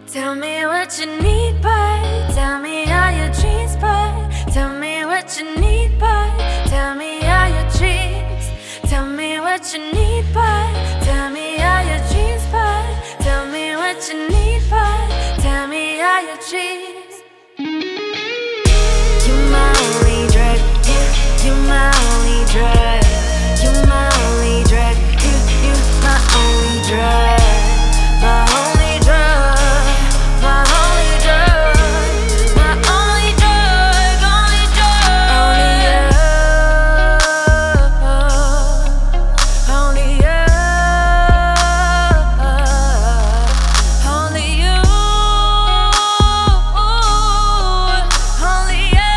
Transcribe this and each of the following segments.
Tell me what you need, boy. Tell me how your dreams, boy. Tell me what you need, boy. Tell me how your dreams. Tell me what you need, boy. Tell me how your dreams, boy. Tell me what you need, boy. Tell me how your dreams. You my only drug, you my only drug. You my only drug, you my only drug. My only drug, my only drug, my only drug, only drug. Only you, only you, only you, only you.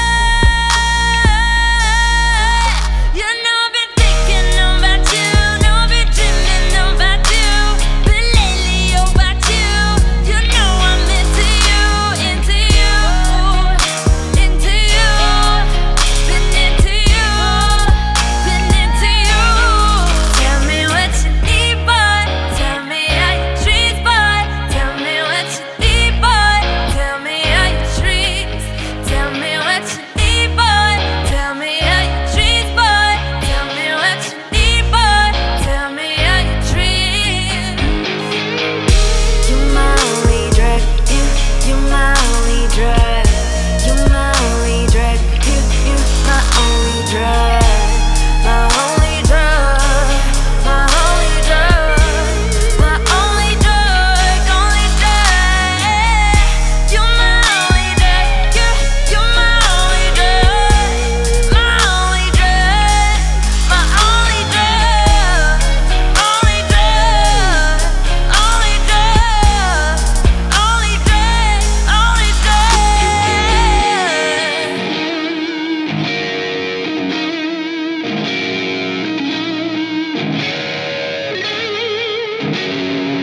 You know I've been thinking about you, know I've been dreaming about you, but lately about you. You know I'm into you, into you, into you, been into you, been into you. Tell me what you need, boy. Tell me how you treat, boy. Tell me what you need, boy. Tell me how you treat. Tell me what you need, boy. Tell me how you treat, boy. Tell me what you need, boy. Tell me how you treat. You my only drug, you my only drug. You my only drug, you my only drug. My only drug, my only drug, my only drug, only drug. You my only drug, you my only drug, my only drug, my only drug, only drug, only drug, only drug, only drug.